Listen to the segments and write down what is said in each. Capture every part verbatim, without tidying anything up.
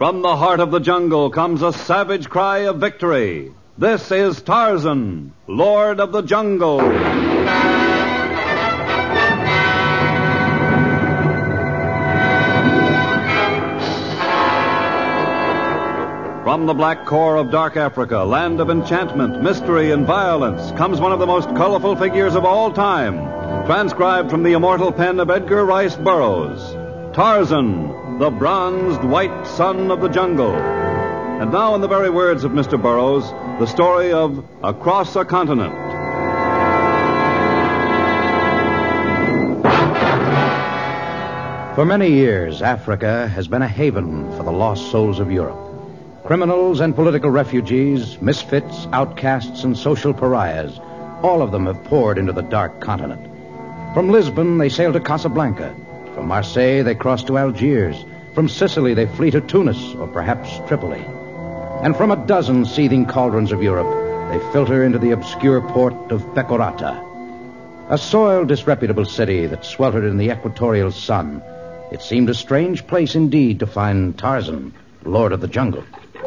From the heart of the jungle comes a savage cry of victory. This is Tarzan, Lord of the Jungle. From the black core of dark Africa, land of enchantment, mystery, and violence, comes one of the most colorful figures of all time, transcribed from the immortal pen of Edgar Rice Burroughs. Tarzan, the bronzed white son of the jungle. And now, in the very words of Mister Burroughs, the story of Across a Continent. For many years, Africa has been a haven for the lost souls of Europe. Criminals and political refugees, misfits, outcasts, and social pariahs, all of them have poured into the dark continent. From Lisbon, they sail to Casablanca. From Marseille, they cross to Algiers. From Sicily, they flee to Tunis, or perhaps Tripoli. And from a dozen seething cauldrons of Europe, they filter into the obscure port of Pecorata. A soiled, disreputable city that sweltered in the equatorial sun. It seemed a strange place indeed to find Tarzan, Lord of the Jungle.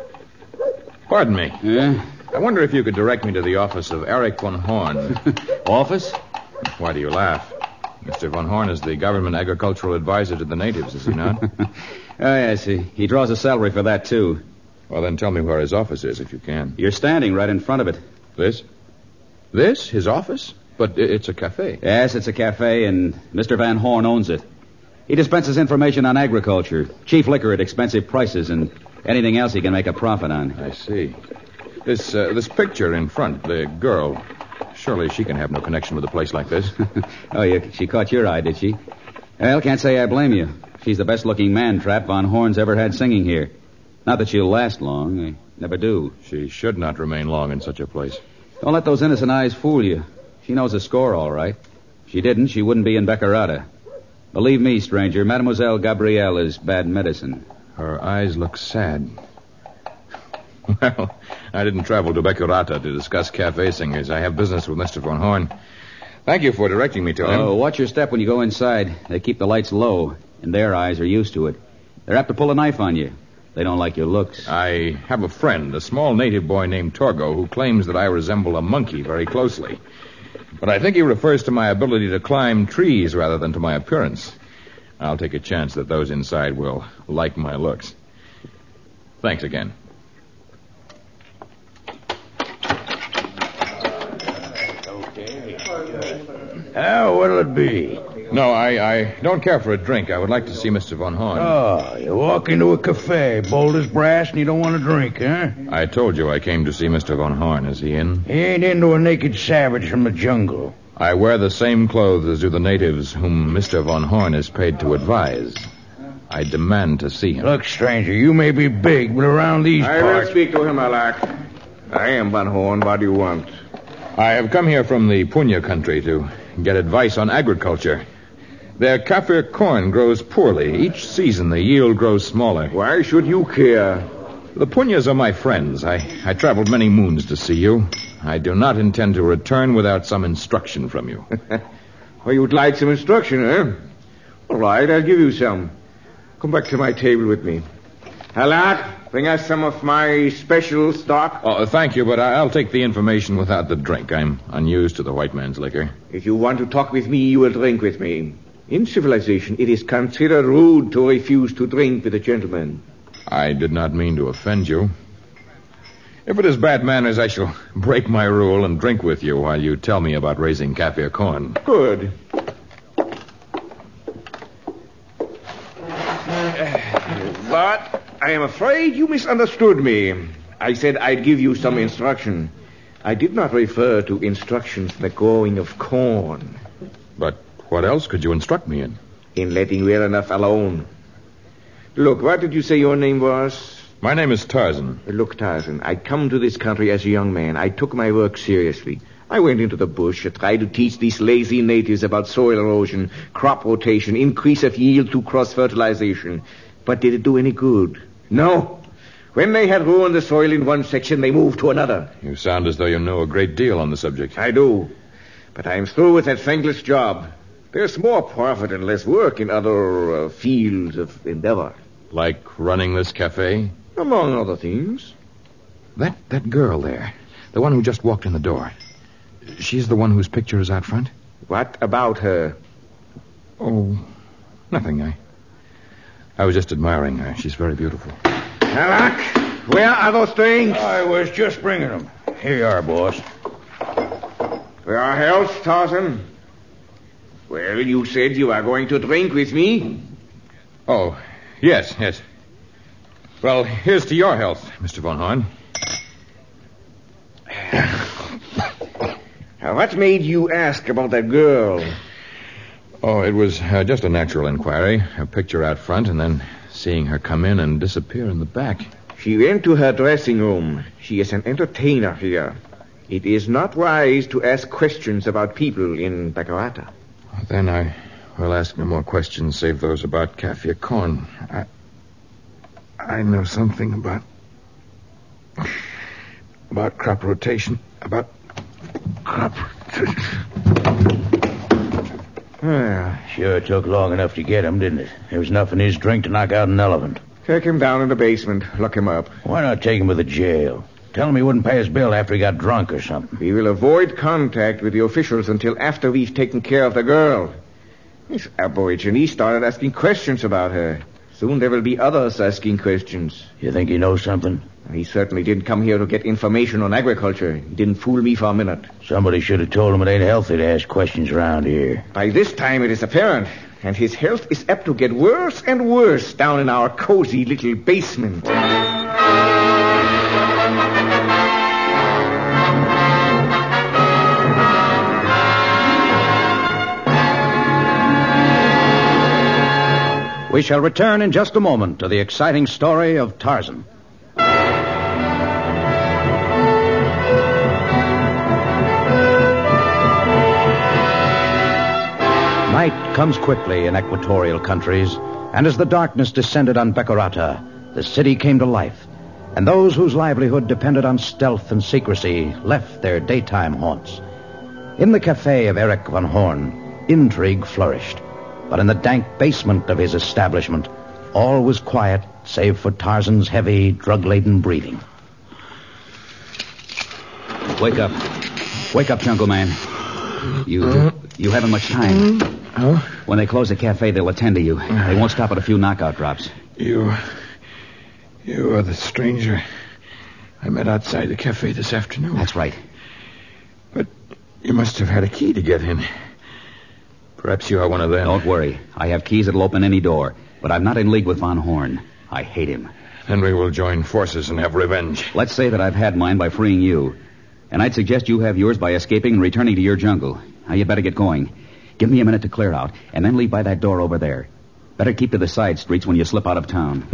Pardon me. Yeah? I wonder if you could direct me to the office of Eric von Horn. Office? Why do you laugh? Mister von Horn is the government agricultural advisor to the natives, is he not? Oh, yes. He, he draws a salary for that, too. Well, then tell me where his office is, if you can. You're standing right in front of it. This? This? His office? But it's a cafe. Yes, it's a cafe, and Mister Van Horn owns it. He dispenses information on agriculture, cheap liquor at expensive prices, and anything else he can make a profit on. I see. This uh, this picture in front, the girl, surely she can have no connection with a place like this. Oh, you, she caught your eye, did she? Well, can't say I blame you. She's the best-looking man-trap Von Horn's ever had singing here. Not that she'll last long. They never do. She should not remain long in such a place. Don't let those innocent eyes fool you. She knows the score, all right. If she didn't, she wouldn't be in Beccarata. Believe me, stranger, Mademoiselle Gabrielle is bad medicine. Her eyes look sad. Well, I didn't travel to Beccarata to discuss cafe singers. I have business with Mister Von Horn. Thank you for directing me to him. Oh, watch your step when you go inside. They keep the lights low, and their eyes are used to it. They're apt to pull a knife on you. They don't like your looks. I have a friend, a small native boy named Torgo, who claims that I resemble a monkey very closely. But I think he refers to my ability to climb trees rather than to my appearance. I'll take a chance that those inside will like my looks. Thanks again. How what'll it be? No, I, I don't care for a drink. I would like to see Mister Von Horn. Oh, you walk into a cafe, bold as brass, and you don't want a drink, huh? I told you I came to see Mister Von Horn. Is he in? He ain't into a naked savage from the jungle. I wear the same clothes as do the natives whom Mister Von Horn is paid to advise. I demand to see him. Look, stranger, you may be big, but around these I parts... will speak to him, Alak. I am Van Horn. What do you want? I have come here from the Punya country to get advice on agriculture. Their Kaffir corn grows poorly. Each season the yield grows smaller. Why should you care? The Punyas are my friends. I, I traveled many moons to see you. I do not intend to return without some instruction from you. Well, you'd like some instruction, eh? All right, I'll give you some. Come back to my table with me. Halak, bring us some of my special stock. Oh, thank you, but I'll take the information without the drink. I'm unused to the white man's liquor. If you want to talk with me, you will drink with me. In civilization, it is considered rude to refuse to drink with a gentleman. I did not mean to offend you. If it is bad manners, I shall break my rule and drink with you while you tell me about raising Kaffir corn. Good. But I am afraid you misunderstood me. I said I'd give you some instruction. I did not refer to instructions in the growing of corn. But what else could you instruct me in? In letting well enough alone. Look, what did you say your name was? My name is Tarzan. Look, Tarzan, I come to this country as a young man. I took my work seriously. I went into the bush to try to teach these lazy natives about soil erosion, crop rotation, increase of yield through cross-fertilization. But did it do any good? No. When they had ruined the soil in one section, they moved to another. You sound as though you know a great deal on the subject. I do. But I am through with that thankless job. There's more profit and less work in other uh, fields of endeavor. Like running this cafe? Among other things. That that girl there, the one who just walked in the door, she's the one whose picture is out front? What about her? Oh, nothing. I I was just admiring her. She's very beautiful. Alec, where are those drinks? I was just bringing them. Here you are, boss. For our health, Tarzan. Well, you said you are going to drink with me. Oh, yes, yes. Well, here's to your health, Mister Von Horn. Now, what made you ask about that girl? Oh, it was uh, just a natural inquiry. Her picture out front, and then seeing her come in and disappear in the back. She went to her dressing room. She is an entertainer here. It is not wise to ask questions about people in Baccarata. Then I will ask no more questions save those about Kaffir corn. I, I know something about... about crop rotation. About crop rotation. Well, sure took long enough to get him, didn't it? There was enough in his drink to knock out an elephant. Take him down in the basement. Lock him up. Why not take him to the jail? Tell him he wouldn't pay his bill after he got drunk or something. We will avoid contact with the officials until after we've taken care of the girl. This aborigine started asking questions about her. Soon there will be others asking questions. You think he knows something? He certainly didn't come here to get information on agriculture. He didn't fool me for a minute. Somebody should have told him it ain't healthy to ask questions around here. By this time it is apparent, and his health is apt to get worse and worse down in our cozy little basement. We shall return in just a moment to the exciting story of Tarzan. Night comes quickly in equatorial countries, and as the darkness descended on Baccarata, the city came to life, and those whose livelihood depended on stealth and secrecy left their daytime haunts. In the cafe of Eric Von Horn, intrigue flourished, but in the dank basement of his establishment, all was quiet save for Tarzan's heavy, drug-laden breathing. Wake up. Wake up, Jungle Man. You you haven't much time. Oh? When they close the cafe, they'll attend to you. They won't stop at a few knockout drops. You... You are the stranger I met outside the cafe this afternoon. That's right. But you must have had a key to get in. Perhaps you are one of them. Don't worry. I have keys that'll open any door. But I'm not in league with Von Horn. I hate him. Then we will join forces and have revenge. Let's say that I've had mine by freeing you. And I'd suggest you have yours by escaping and returning to your jungle. Now, you'd better get going. Give me a minute to clear out, and then leave by that door over there. Better keep to the side streets when you slip out of town.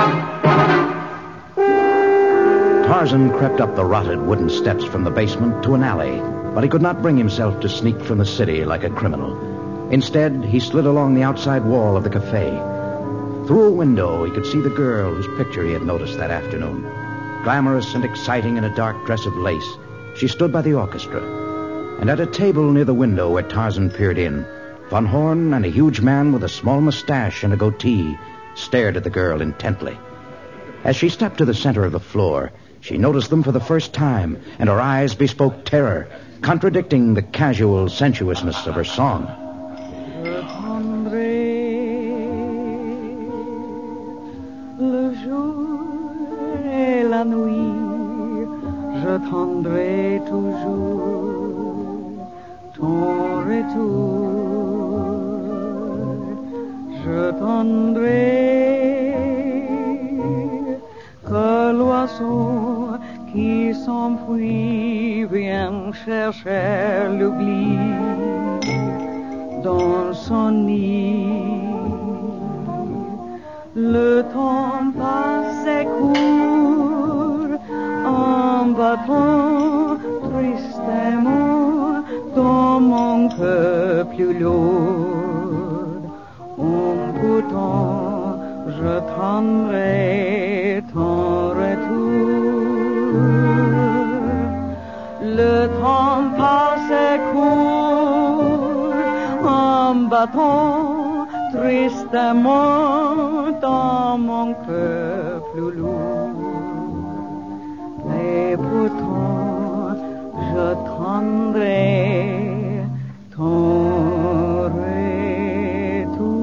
Tarzan crept up the rotted wooden steps from the basement to an alley, but he could not bring himself to sneak from the city like a criminal. Instead, he slid along the outside wall of the cafe. Through a window, he could see the girl whose picture he had noticed that afternoon. Glamorous and exciting in a dark dress of lace, she stood by the orchestra. And at a table near the window where Tarzan peered in, Von Horn and a huge man with a small mustache and a goatee stared at the girl intently. As she stepped to the center of the floor, she noticed them for the first time, and her eyes bespoke terror, contradicting the casual sensuousness of her song. Je prendrai le jour et la nuit, je tendrai toujours ton retour, je tendrai que l'oiseau qui s'enfuit vient chercher l'oubli dans son nid. Le temps passe et court en battant tristement dans mon cœur plus lourd. En pourtant, je tendrai ton retour. Le temps passe et court en battant tristement dans mon cœur plus lourd. Et pourtant, j'attendrai ton retour.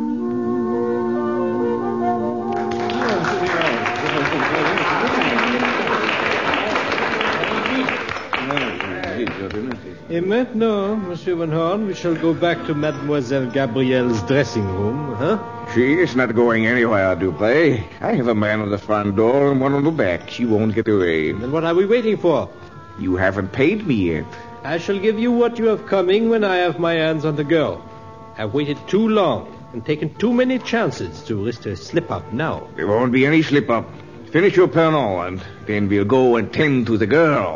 Et maintenant, Monsieur Van Horn, we shall go back to Mademoiselle Gabrielle's dressing room, huh? She is not going anywhere, Dupré. I have a man at the front door and one on the back. She won't get away. Then what are we waiting for? You haven't paid me yet. I shall give you what you have coming when I have my hands on the girl. I've waited too long and taken too many chances to risk a slip-up now. There won't be any slip-up. Finish your Pernod, and then we'll go and tend to the girl.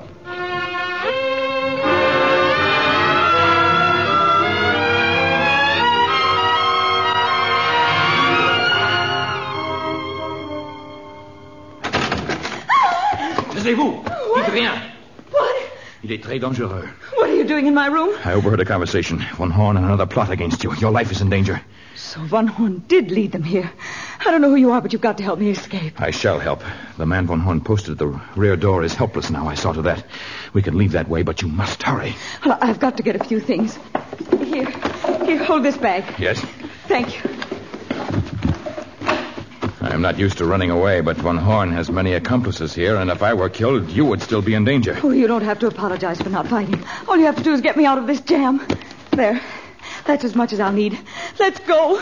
Taisez-vous! Dites rien! What? Il est très dangereux. What are you doing in my room? I overheard a conversation. Von Horn and another plot against you. Your life is in danger. So Von Horn did lead them here. I don't know who you are, but you've got to help me escape. I shall help. The man Von Horn posted at the rear door is helpless now. I saw to that. We can leave that way, but you must hurry. Well, I've got to get a few things. Here. Here, hold this bag. Yes? Thank you. I'm not used to running away, but Von Horn has many accomplices here, and if I were killed, you would still be in danger. Oh, you don't have to apologize for not fighting. All you have to do is get me out of this jam. There. That's as much as I'll need. Let's go.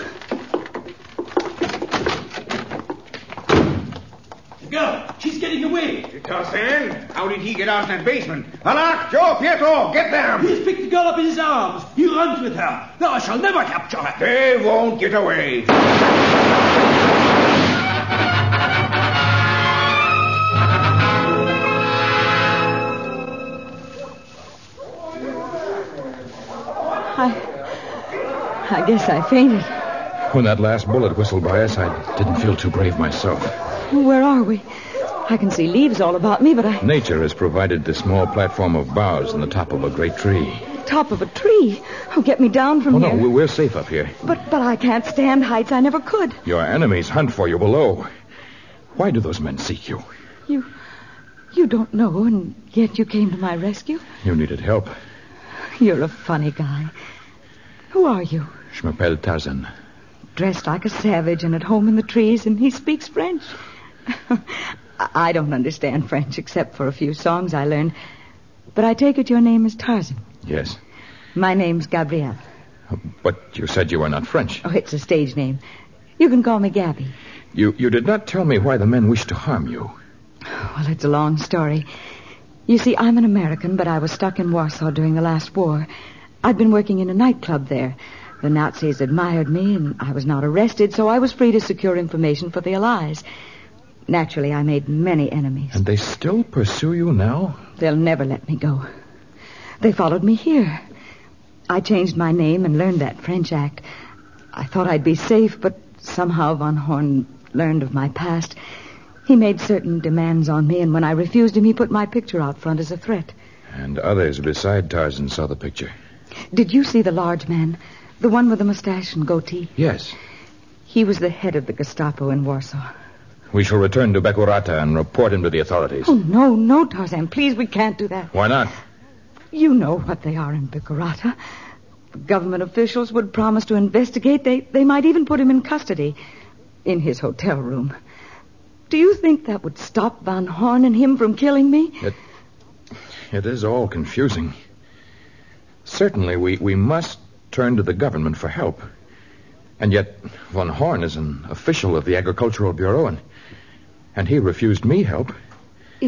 The girl, she's getting away. Tarzan, how did he get out of that basement? Alak, Joe, Pietro, get them. He's picked the girl up in his arms. He runs with her. Now I shall never capture her. They won't get away. I... I guess I fainted. When that last bullet whistled by us, I didn't feel too brave myself. Where are we? I can see leaves all about me, but I... Nature has provided this small platform of boughs on the top of a great tree. Top of a tree? Oh, get me down from Oh, here. no, we're safe up here. But, but I can't stand heights. I never could. Your enemies hunt for you below. Why do those men seek you? You... You don't know, and yet you came to my rescue? You needed help. You're a funny guy. Who are you? Je m'appelle Tarzan. Dressed like a savage and at home in the trees, and he speaks French. I don't understand French except for a few songs I learned. But I take it your name is Tarzan. Yes. My name's Gabrielle. But you said you were not French. Oh, it's a stage name. You can call me Gabby. You you did not tell me why the men wished to harm you. Well, it's a long story. You see, I'm an American, but I was stuck in Warsaw during the last war. I'd been working in a nightclub there. The Nazis admired me, and I was not arrested, so I was free to secure information for the Allies. Naturally, I made many enemies. And they still pursue you now? They'll never let me go. They followed me here. I changed my name and learned that French act. I thought I'd be safe, but somehow Von Horn learned of my past. He made certain demands on me, and when I refused him, he put my picture out front as a threat. And others beside Tarzan saw the picture. Did you see the large man? The one with the mustache and goatee? Yes. He was the head of the Gestapo in Warsaw. We shall return to Bekurata and report him to the authorities. Oh, no, no, Tarzan. Please, we can't do that. Why not? You know what they are in Bekurata. The government officials would promise to investigate. They, they might even put him in custody in his hotel room. Do you think that would stop Von Horn and him from killing me? It, it is all confusing. Certainly, we, we must turn to the government for help. And yet, Von Horn is an official of the Agricultural Bureau, and, and he refused me help. If,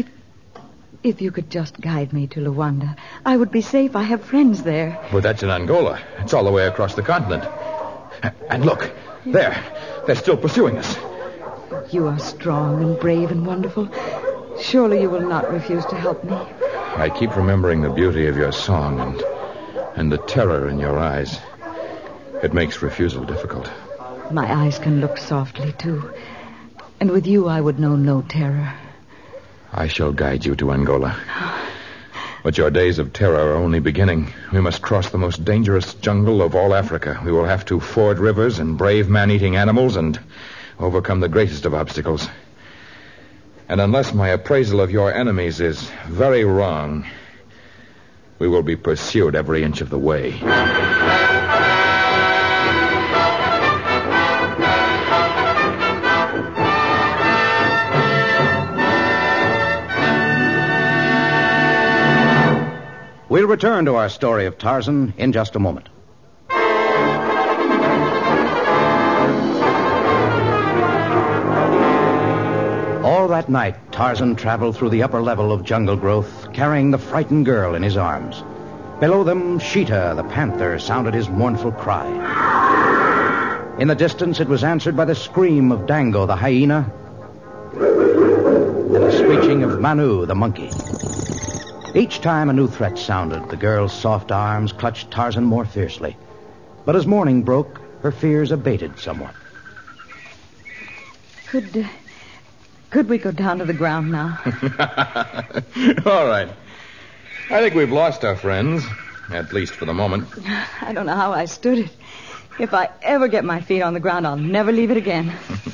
if you could just guide me to Luanda, I would be safe. I have friends there. But that's in Angola. It's all the way across the continent. And look, there. They're still pursuing us. You are strong and brave and wonderful. Surely you will not refuse to help me. I keep remembering the beauty of your song and and the terror in your eyes. It makes refusal difficult. My eyes can look softly, too. And with you, I would know no terror. I shall guide you to Angola. But your days of terror are only beginning. We must cross the most dangerous jungle of all Africa. We will have to ford rivers and brave man-eating animals and overcome the greatest of obstacles. And unless my appraisal of your enemies is very wrong, we will be pursued every inch of the way. We'll return to our story of Tarzan in just a moment. All that night, Tarzan traveled through the upper level of jungle growth, carrying the frightened girl in his arms. Below them, Sheeta, the panther, sounded his mournful cry. In the distance, it was answered by the scream of Dango, the hyena, and the screeching of Manu, the monkey. Each time a new threat sounded, the girl's soft arms clutched Tarzan more fiercely. But as morning broke, her fears abated somewhat. Could, uh, could we go down to the ground now? All right. I think we've lost our friends, at least for the moment. I don't know how I stood it. If I ever get my feet on the ground, I'll never leave it again.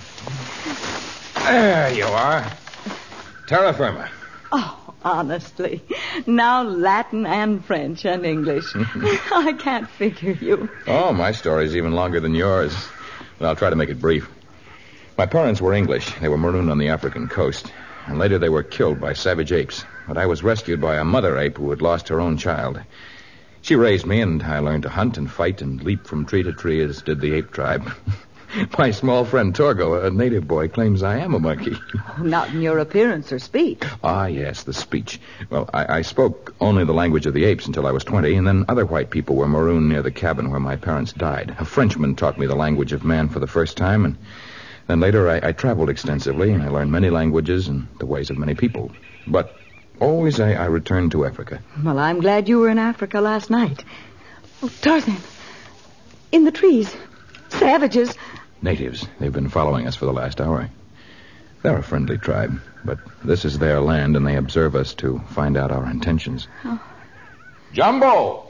There you are. Terra firma. Oh. Honestly. Now Latin and French and English. I can't figure you. Oh, my story's even longer than yours. But I'll try to make it brief. My parents were English. They were marooned on the African coast. And later they were killed by savage apes. But I was rescued by a mother ape who had lost her own child. She raised me, and I learned to hunt and fight and leap from tree to tree as did the ape tribe. My small friend Torgo, a native boy, claims I am a monkey. Oh, not in your appearance or speech. Ah, yes, the speech. Well, I, I spoke only the language of the apes until I was twenty, and then other white people were marooned near the cabin where my parents died. A Frenchman taught me the language of man for the first time, and then later I, I traveled extensively, and I learned many languages and the ways of many people. But always I, I returned to Africa. Well, I'm glad you were in Africa last night. Oh, Tarzan, in the trees, savages... Natives. They've been following us for the last hour. They're a friendly tribe, but this is their land, and they observe us to find out our intentions. Oh. Jumbo!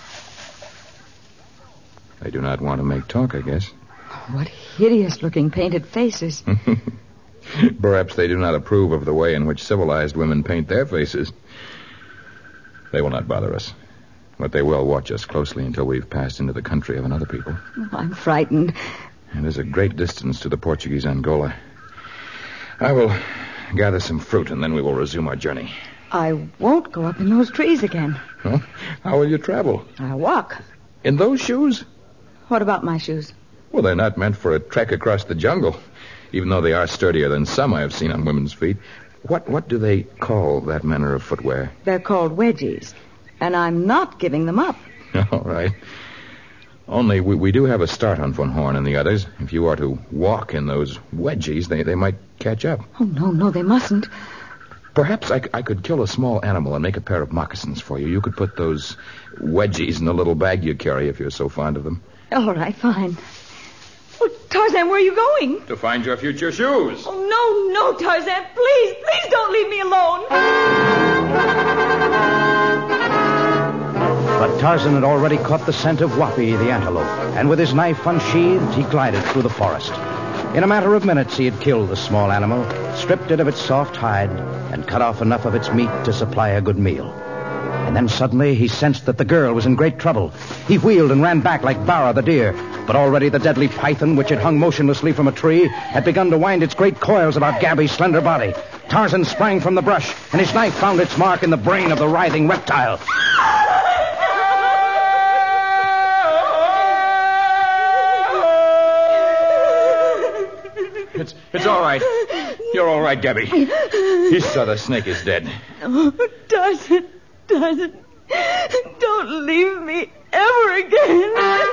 They do not want to make talk, I guess. What hideous-looking painted faces. Perhaps they do not approve of the way in which civilized women paint their faces. They will not bother us, but they will watch us closely until we've passed into the country of another people. Oh, I'm frightened. It is a great distance to the Portuguese Angola. I will gather some fruit, and then we will resume our journey. I won't go up in those trees again. Huh? How will you travel? I'll walk. In those shoes? What about my shoes? Well, they're not meant for a trek across the jungle, even though they are sturdier than some I have seen on women's feet. What what do they call that manner of footwear? They're called wedgies, and I'm not giving them up. All right. Only we, we do have a start on Von Horn and the others. If you are to walk in those wedgies, they, they might catch up. Oh, no, no, they mustn't. Perhaps I, I could kill a small animal and make a pair of moccasins for you. You could put those wedgies in the little bag you carry if you're so fond of them. All right, fine. Oh, Tarzan, where are you going? To find your future shoes. Oh, no, no, Tarzan. Please, please don't leave me alone. But Tarzan had already caught the scent of Wapi, the antelope, and with his knife unsheathed, he glided through the forest. In a matter of minutes, he had killed the small animal, stripped it of its soft hide, and cut off enough of its meat to supply a good meal. And then suddenly he sensed that the girl was in great trouble. He wheeled and ran back like Bara the deer, but already the deadly python, which had hung motionlessly from a tree, had begun to wind its great coils about Gabby's slender body. Tarzan sprang from the brush, and his knife found its mark in the brain of the writhing reptile. It's it's all right. You're all right, Gabby. You saw the snake is dead. Oh, Tarzan, Tarzan, don't leave me ever again.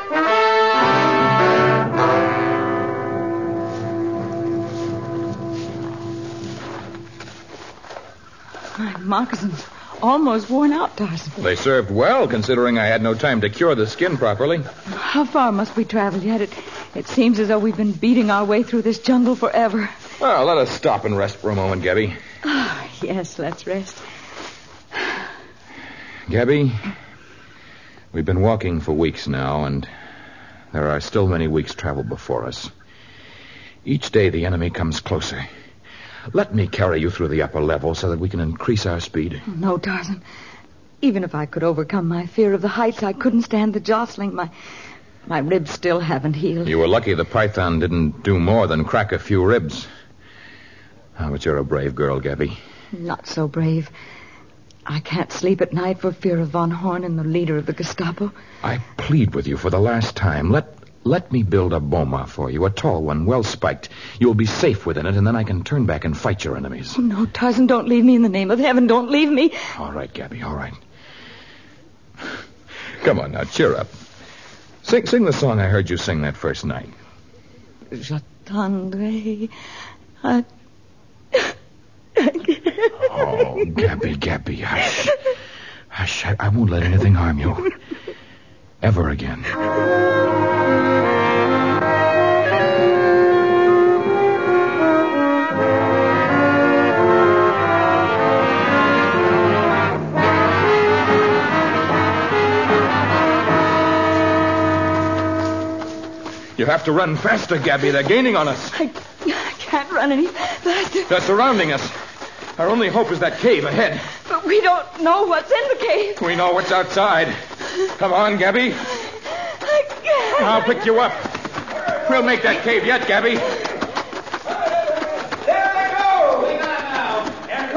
My moccasins almost worn out, Tarzan. They served well, considering I had no time to cure the skin properly. How far must we travel yet? It, it seems as though we've been beating our way through this jungle forever. Well, let us stop and rest for a moment, Gabby. Oh, yes, let's rest. Gabby, we've been walking for weeks now, and there are still many weeks' travel before us. Each day the enemy comes closer. Let me carry you through the upper level so that we can increase our speed. No, Tarzan. Even if I could overcome my fear of the heights, I couldn't stand the jostling. My my ribs still haven't healed. You were lucky the python didn't do more than crack a few ribs. Oh, but you're a brave girl, Gabby. Not so brave. I can't sleep at night for fear of Von Horn and the leader of the Gestapo. I plead with you for the last time. Let let me build a boma for you, a tall one, well spiked. You'll be safe within it, and then I can turn back and fight your enemies. Oh, no, Tarzan, don't leave me in the name of heaven. Don't leave me. All right, Gabby, all right. Come on now, cheer up. Sing, sing the song I heard you sing that first night. J'attendrai. I... Oh, Gabby, Gabby, hush. Hush, I, I won't let anything harm you. Ever again. You have to run faster, Gabby. They're gaining on us. I, I can't run any faster. They're surrounding us. Our only hope is that cave ahead. But we don't know what's in the cave. We know what's outside. Come on, Gabby. I can't. I'll pick you up. We'll make that cave yet, Gabby. There they go! We got now. And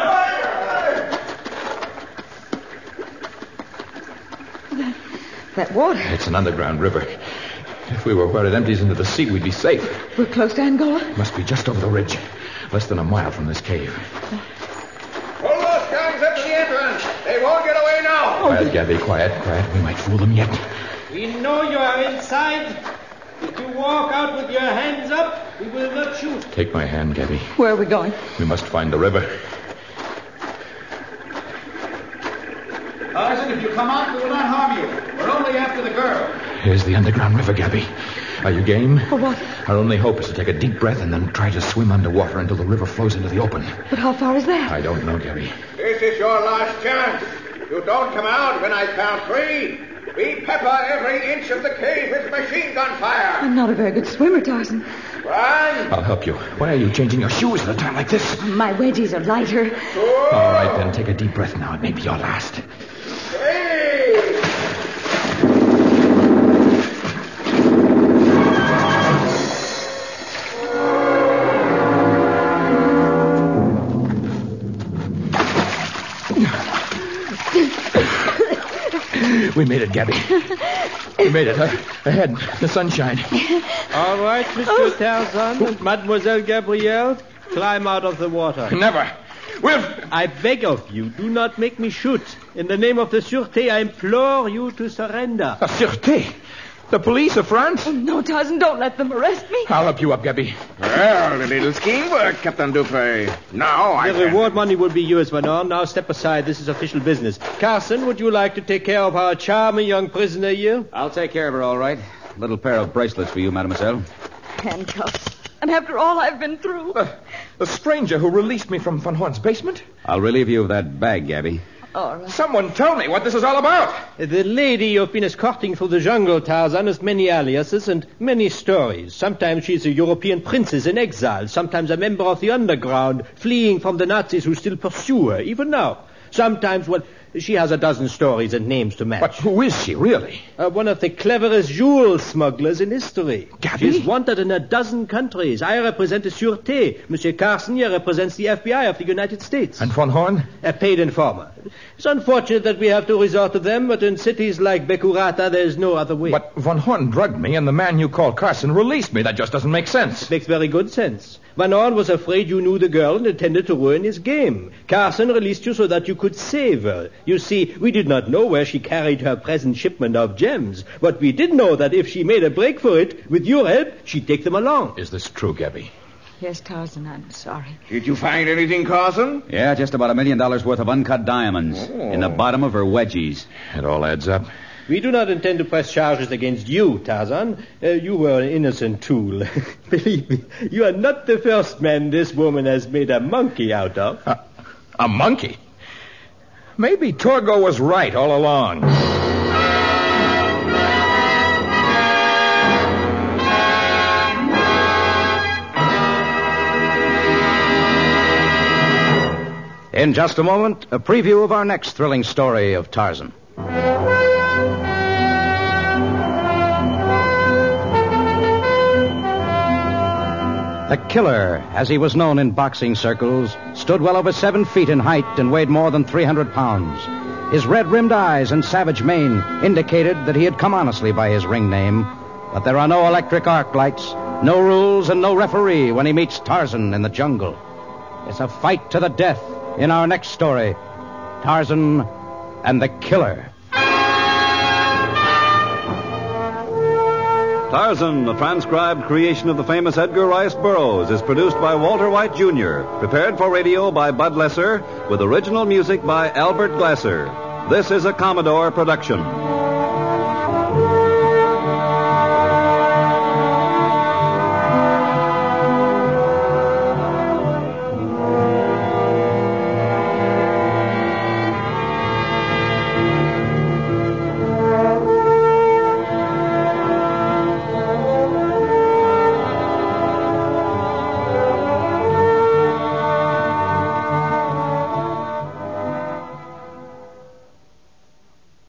corner! That, that water. It's an underground river. If we were where it empties into the sea, we'd be safe. We're close to Angola? Must be just over the ridge. Less than a mile from this cave. Pull those guns up to the entrance. They won't get away now. Quiet, Gabby, quiet, quiet. We might fool them yet. We know you are inside. If you walk out with your hands up, we will not shoot. Take my hand, Gabby. Where are we going? We must find the river. Tarzan, if you come out, we will not harm you. We're only after the girl. Here's the underground river, Gabby. Are you game? For what? Our only hope is to take a deep breath and then try to swim underwater until the river flows into the open. But how far is that? I don't know, Gabby. This is your last chance. You don't come out when I count three. We pepper every inch of the cave with machine gun fire. I'm not a very good swimmer, Tarzan. Run! I'll help you. Why are you changing your shoes at a time like this? My wedgies are lighter. Two, All right, then. Take a deep breath now. It may be your last. three. We made it, Gabby. We made it. Uh, ahead, the sunshine. All right, Mister Tarzan and Mademoiselle Gabrielle, climb out of the water. Never. We'll... I beg of you, do not make me shoot. In the name of the Sûreté, I implore you to surrender. The Sûreté? The police of France? Oh, no, Tarzan, don't let them arrest me. I'll help you up, Gabby. Well, the little scheme worked, Captain Dupre. Now I... The reward money will be yours, Van Horn. Now step aside. This is official business. Carson, would you like to take care of our charming young prisoner here? I'll take care of her, all right. Little pair of bracelets for you, mademoiselle. Handcuffs. And after all I've been through. The, the stranger who released me from Van Horn's basement? I'll relieve you of that bag, Gabby. All right. Someone tell me what this is all about. The lady you've been escorting through the jungle, Tarzan, has many aliases and many stories. Sometimes she's a European princess in exile. Sometimes a member of the underground, fleeing from the Nazis who still pursue her, even now. Sometimes, well, she has a dozen stories and names to match. But who is she, really? Uh, one of the cleverest jewel smugglers in history. Gabby? She's wanted in a dozen countries. I represent the Sûreté. Monsieur Carson here represents the F B I of the United States. And Van Horn? A paid informer. It's unfortunate that we have to resort to them, but in cities like Becurata, there's no other way. But Van Horn drugged me, and the man you call Carson released me. That just doesn't make sense. Makes very good sense. Van Horn was afraid you knew the girl and intended to ruin his game. Carson released you so that you could save her. You see, we did not know where she carried her present shipment of gems, but we did know that if she made a break for it, with your help, she'd take them along. Is this true, Gabby? Yes, Tarzan, I'm sorry. Did you find anything, Carson? Yeah, just about a million dollars worth of uncut diamonds Oh. in the bottom of her wedgies. It all adds up. We do not intend to press charges against you, Tarzan. Uh, you were an innocent tool. Believe me, you are not the first man this woman has made a monkey out of. A, a monkey? Maybe Torgo was right all along. In just a moment, a preview of our next thrilling story of Tarzan. The Killer, as he was known in boxing circles, stood well over seven feet in height and weighed more than three hundred pounds. His red-rimmed eyes and savage mane indicated that he had come honestly by his ring name. But there are no electric arc lights, no rules, and no referee when he meets Tarzan in the jungle. It's a fight to the death in our next story, Tarzan and the Killer. Tarzan, a transcribed creation of the famous Edgar Rice Burroughs, is produced by Walter White Junior, prepared for radio by Bud Lesser, with original music by Albert Glasser. This is a Commodore production.